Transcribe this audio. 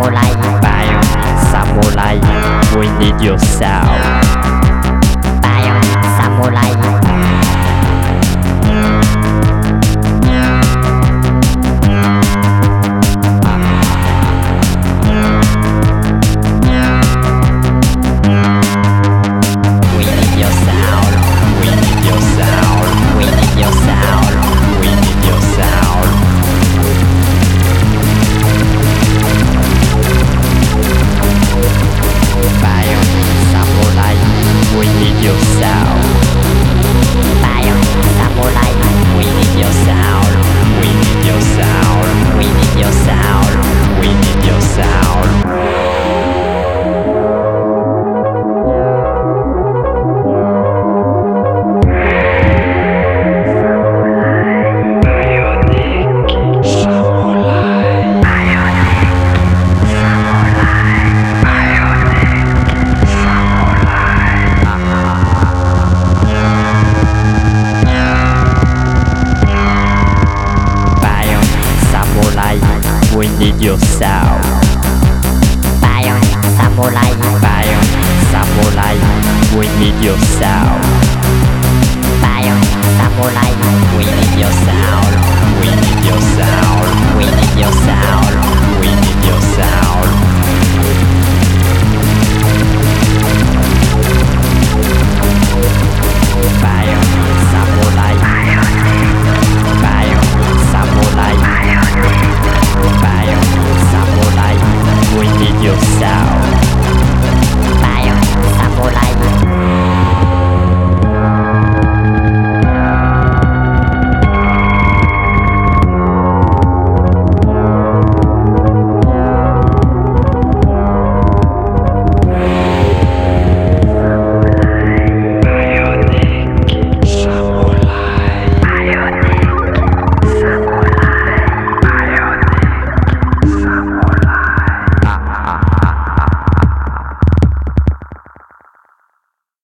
Bionic Samurai, we need your sound. Bionic Samurai. We need your sound. We need your sound. We need your sound. We need your sound. Bionic Samurai, we need your sound. Bionic Samurai. We need your sound. We need your sound. We need your sound. We need your sound. Bionic Samurai, we need your sound. Bionic Samurai. Bionic Samurai, we need your sound. Bionic Samurai. We need your sound. We need your sound. We need